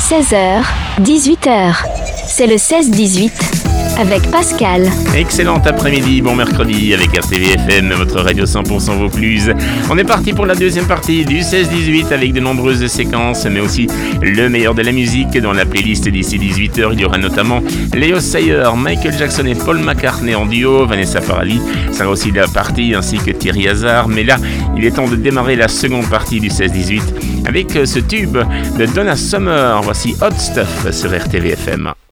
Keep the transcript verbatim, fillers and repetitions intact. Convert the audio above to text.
seize heures, dix-huit heures. C'est le seize dix-huit avec Pascal. Excellent après-midi, bon mercredi avec R T V F M, votre radio cent pour cent Vaucluse. On est parti pour la deuxième partie du seize dix-huit avec de nombreuses séquences, mais aussi le meilleur de la musique. Dans la playlist d'ici dix-huit heures, il y aura notamment Leo Sayer, Michael Jackson et Paul McCartney en duo, Vanessa Paradis sera aussi la partie ainsi que Thierry Hazard. Mais là, il est temps de démarrer la seconde partie du seize dix-huit avec ce tube de Donna Summer. Voici Hot Stuff sur R T V F M.